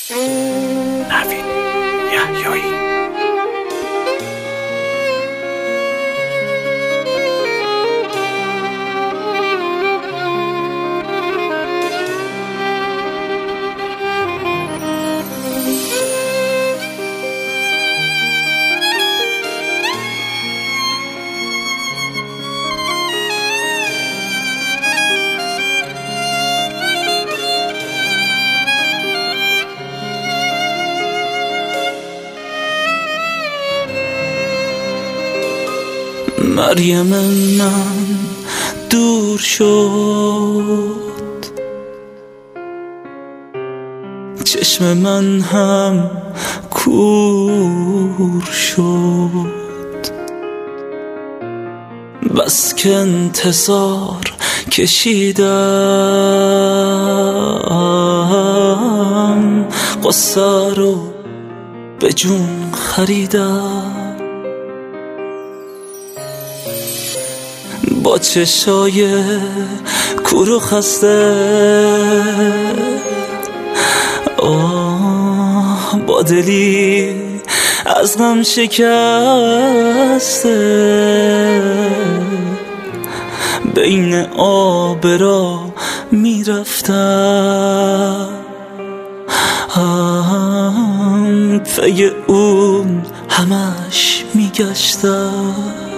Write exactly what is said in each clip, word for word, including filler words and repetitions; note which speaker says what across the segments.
Speaker 1: نوید یحیایی. مریم من دور شد، چشم من هم کور شد، بس که انتظار کشیدم، قصه رو به جون خریدم. با چشای کور و خسته، آه با دلی از غم شکسته، بین آب را میرفتم، پی اون همش میگشتم.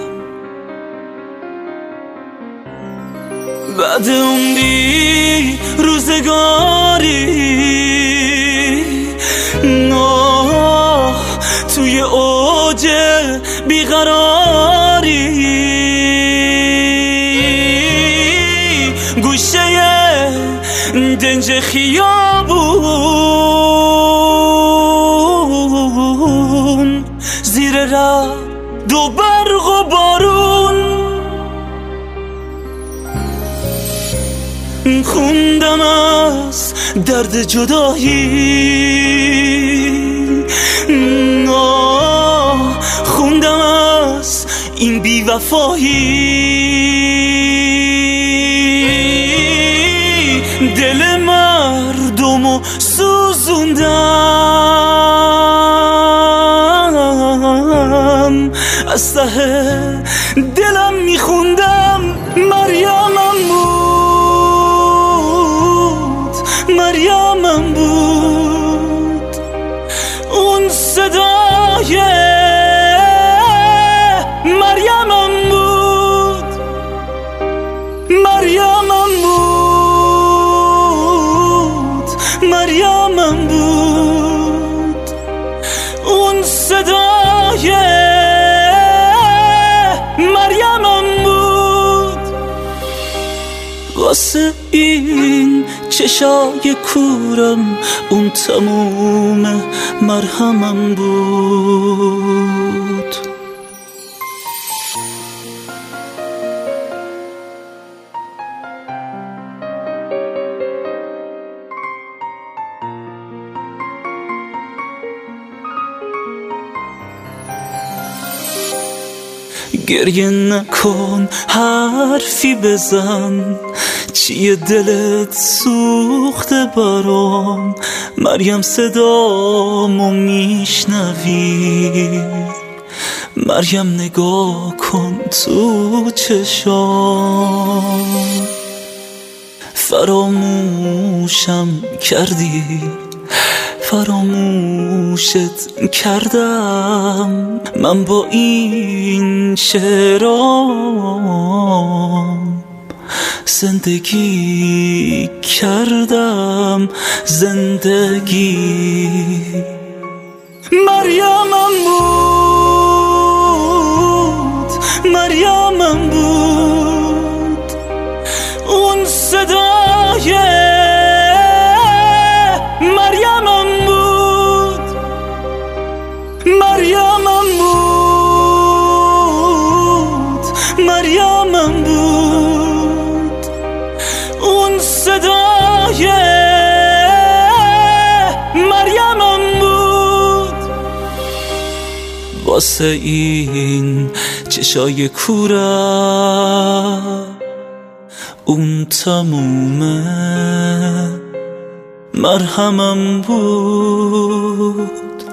Speaker 1: بعد عمری روزگاری نه توی اوج بیقراری، گوشه دنج خیابون، زیر رعد و برق و بارون، خوندم از درد جدایی، نه خوندم از این بیوفایی. دل مردمو سوزوندم، از ته دلم میخوندم مریمم بود، مریمم بود اون صدای، مریمم بود، مریمم بود، مریمم بود اون صدای، مریمم بود. واسه این چشای کورم اون تموم مرهمم بود. گریه نکن، حرفی بزن، چیه دلت سوخته برام؟ مریم صدامو میشنوی؟ مریم نگاه کن تو چشام، فراموشم کردی، فراموشت کردم، من با این شعرام زندگی کردم، زندگی. مریمم بود، مریمم بود اون صدای، مریمم بود، مریمم بود، مریمم بود اون صدای، مریمم بود. واسه این چشای کورم اون تمومه مرهمم بود.